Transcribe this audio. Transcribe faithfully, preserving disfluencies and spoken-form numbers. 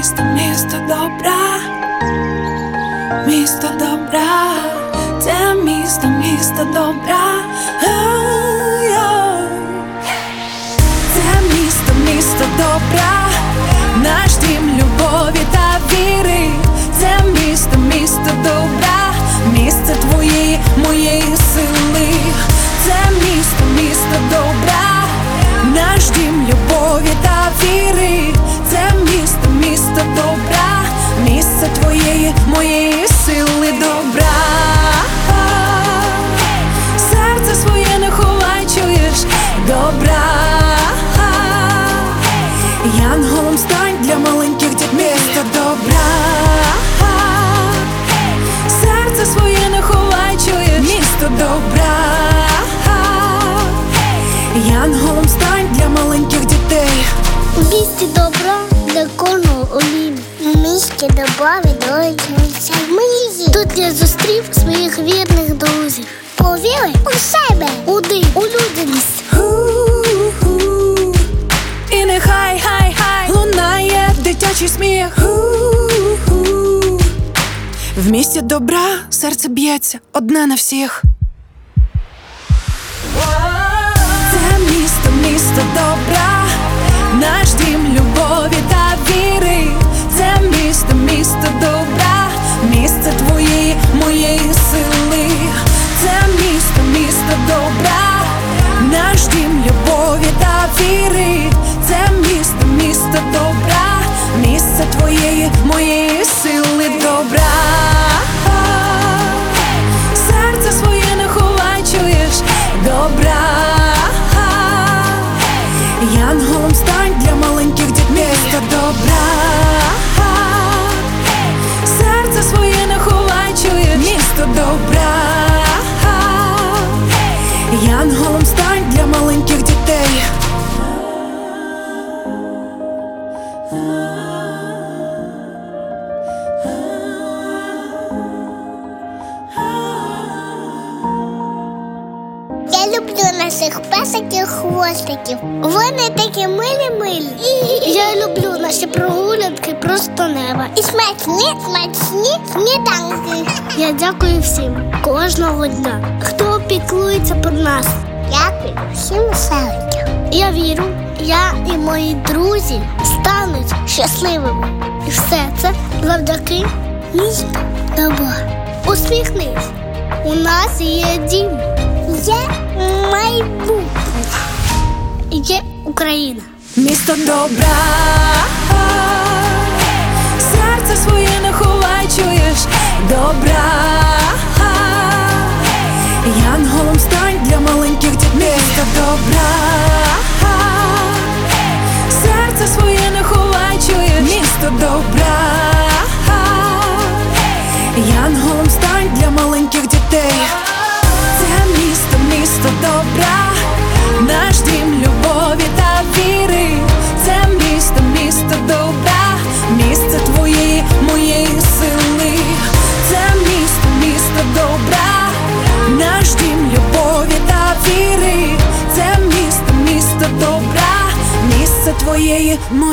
місто, місто добра, місто добра, це місто, місто добра. Це місто, місто добра, наш дім любові та віри. Це місто, місто добра, місце твоєї, моєї сили. Це місто, місто добра, наш дім любові та віри. Це місто, місто добра, місце твоєї, моєї сили добра. Серце своє не ховай, чуєш, добра. Янголом стань для маленьких дітей. Місто добра. Серце своє не ховай, чуєш, місто добра. Янголом стань для маленьких дітей. У місті добра для кожного олім. У місті добра відроджується мрії. Тут я зустрів своїх вірних друзів. Повіри у себе, у див, у людяність. Ху-ху. І нехай, хай, хай лунає дитячий сміх. Ху-ху. В місті добра серце б'ється одне на всіх. Це місто, місто добра, наш дім любові та віри. Це місто, місто добра, місце твоєї, моєї сили. Це місто, місто добра, наш дім любові та віри. Це місто, місто добра, місце твоєї, моєї сили добра. Серце своє не ховай, чуєш, добра. Янголом стань для маленьких дітей. Місто добра. Серце своє не ховай, чуєш, місто добра. Янголом стань для маленьких дітей. Я люблю наших песиків, хвостиків. Вони такі милі-милі. Я люблю наші прогулянки просто неба. І смачні, смачні сніданки. Я дякую всім кожного дня, хто піклується про нас. Дякую всім селищам. Я вірю, я і мої друзі стануть щасливими. І все це завдяки місту добра. Усміхнись, у нас є дім. Є майбутнє. Є Україна. Місто добра. Серце своє не ховай, чуєш, добра. Янголом стань для маленьких дітей. Місто добра. Серце своє не ховай, чуєш, місто добра. Янголом стань для маленьких дітей. Це місто, місто добра, наш дім любові та віри. Це місто, місто добра, місце твоєї, моєї сили. Це місто, місто добра, наш дім любові та віри. Це місто, місто добра, місце твоєї, моєї